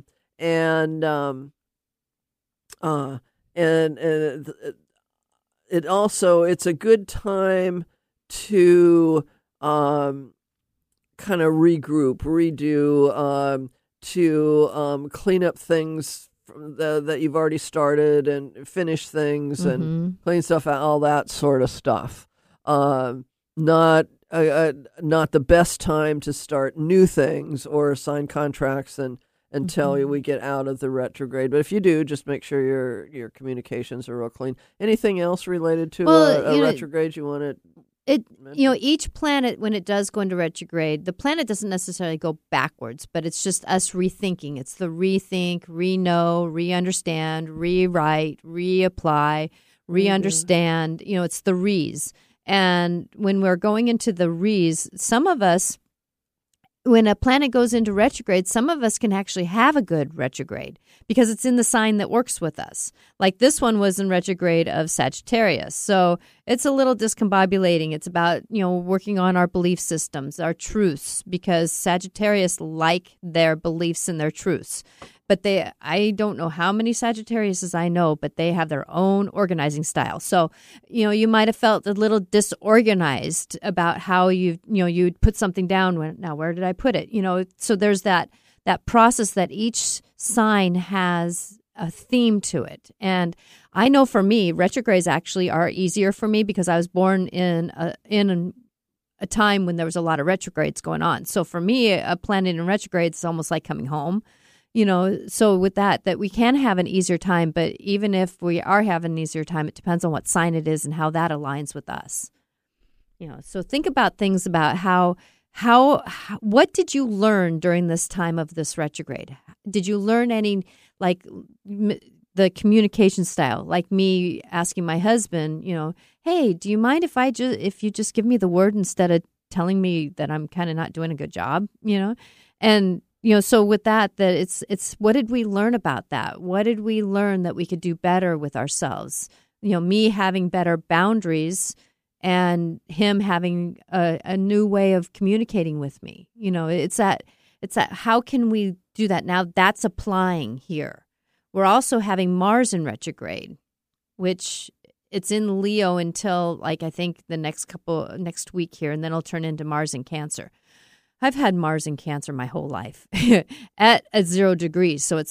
it also, it's a good time to kind of regroup, redo, to clean up things that you've already started and finish things and clean stuff out, all that sort of stuff. Not the best time to start new things or sign contracts until we get out of the retrograde. But if you do, just make sure your communications are real clean. Anything else related to a retrograde you want to? Each planet, when it does go into retrograde, the planet doesn't necessarily go backwards, but it's just us rethinking. It's the rethink, re-know, re-understand, rewrite, reapply, re-understand. It's the re's. And when we're going into the re's, some of us, when a planet goes into retrograde, some of us can actually have a good retrograde because it's in the sign that works with us. Like this one was in retrograde of Sagittarius. So it's a little discombobulating. It's about, working on our belief systems, our truths, because Sagittarius like their beliefs and their truths. But I don't know how many Sagittariuses I know, but they have their own organizing style. So, you might have felt a little disorganized about how you'd put something down. Now, where did I put it? So there's that process that each sign has a theme to it. And I know for me, retrogrades actually are easier for me because I was born in a time when there was a lot of retrogrades going on. So for me, a planet in retrograde is almost like coming home. So with that we can have an easier time, but even if we are having an easier time, it depends on what sign it is and how that aligns with us. So think about things about what did you learn during this time of this retrograde? Did you learn any, like the communication style, like me asking my husband, hey, do you mind if you just give me the word instead of telling me that I'm kind of not doing a good job, and so with that it's what did we learn about that? What did we learn that we could do better with ourselves? Me having better boundaries and him having a new way of communicating with me. It's that how can we do that? Now that's applying here. We're also having Mars in retrograde, which it's in Leo until I think the next week here, and then it'll turn into Mars in Cancer. I've had Mars in Cancer my whole life at 0 degrees. So it's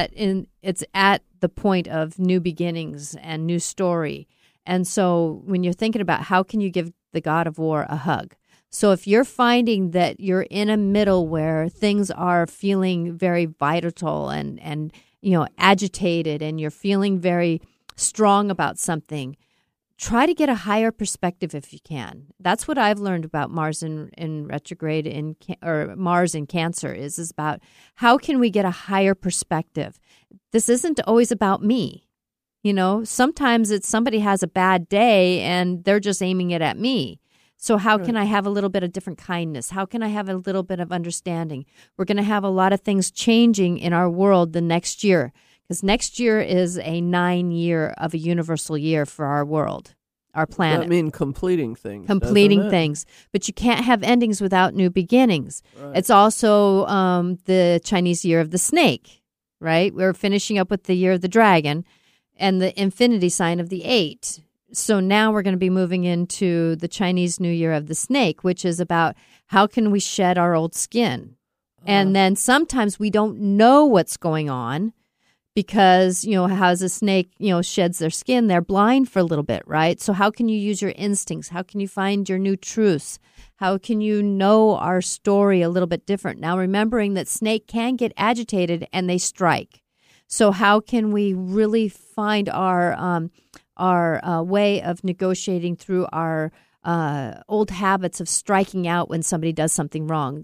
it's at the point of new beginnings and new story. And so when you're thinking about how can you give the god of war a hug? So if you're finding that you're in a middle where things are feeling very vital and agitated, and you're feeling very strong about something, try to get a higher perspective if you can. That's what I've learned about Mars in retrograde or Mars in Cancer is about how can we get a higher perspective. This isn't always about me. Sometimes it's somebody has a bad day and they're just aiming it at me. So how can I have a little bit of different kindness? How can I have a little bit of understanding? We're going to have a lot of things changing in our world the next year, because next year is a 9-year of a universal year for our world, our planet. That means completing things. Completing things. But you can't have endings without new beginnings. Right. It's also the Chinese year of the snake, right? We're finishing up with the year of the dragon and the infinity sign of the 8. So now we're going to be moving into the Chinese New Year of the snake, which is about how can we shed our old skin. And then sometimes we don't know what's going on because, how a snake, sheds their skin, they're blind for a little bit, right? So how can you use your instincts? How can you find your new truths? How can you know our story a little bit different? Now, remembering that snake can get agitated and they strike. So how can we really find our way of negotiating through our old habits of striking out when somebody does something wrong?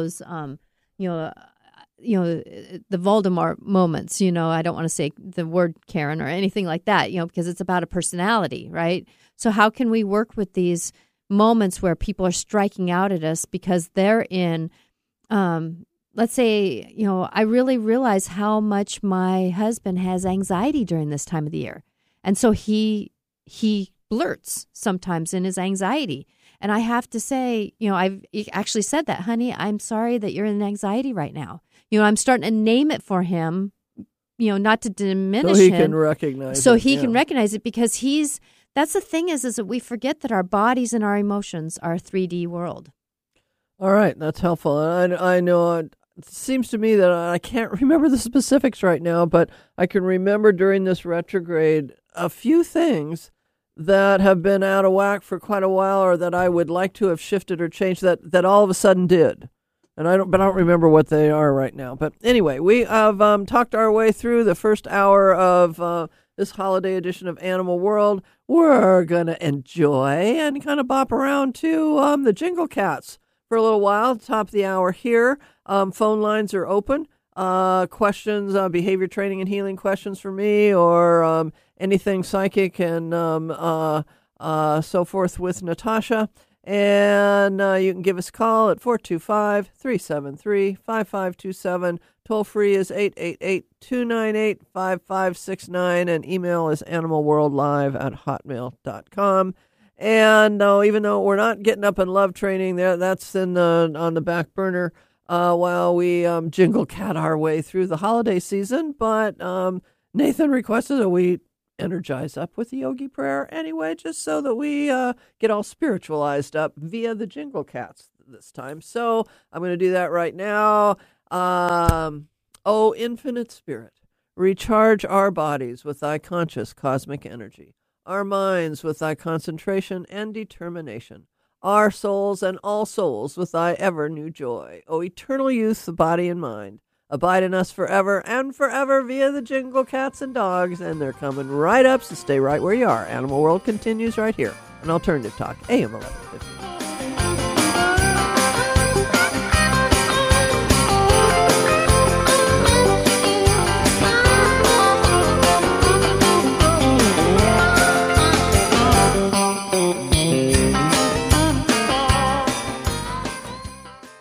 The Voldemort moments, I don't want to say the word Karen or anything like that, because it's about a personality, right? So how can we work with these moments where people are striking out at us because they're in, let's say, I really realize how much my husband has anxiety during this time of the year. And so he blurts sometimes in his anxiety. And I have to say, I've actually said that, honey, I'm sorry that you're in anxiety right now. I'm starting to name it for him, not to diminish him. So he can recognize it. So he can recognize it because that's the thing is that we forget that our bodies and our emotions are a 3D world. All right. That's helpful. I know it seems to me that I can't remember the specifics right now, but I can remember during this retrograde a few things that have been out of whack for quite a while, or that I would like to have shifted or changed that all of a sudden did. And I don't remember what they are right now. But anyway, we have talked our way through the first hour of this holiday edition of Animal World. We're going to enjoy and kind of bop around to the Jingle Cats for a little while. Top of the hour here. Phone lines are open. Questions, behavior training and healing questions for me, or anything psychic and so forth with Natasha. And you can give us a call at 425-373-5527. Toll free is 888-298-5569. And email is animalworldlive@hotmail.com. And even though we're not getting up in love training, that's on the back burner. while we jingle cat our way through the holiday season. But Nathan requested that we energize up with the Yogi Prayer anyway, just so that we get all spiritualized up via the jingle cats this time. So I'm going to do that right now. O infinite spirit, recharge our bodies with thy conscious cosmic energy, our minds with thy concentration and determination, our souls and all souls with thy ever new joy. O eternal youth of body and mind, abide in us forever and forever via the jingle cats and dogs. And they're coming right up, so stay right where you are. Animal World continues right here on Alternative Talk, AM 1150.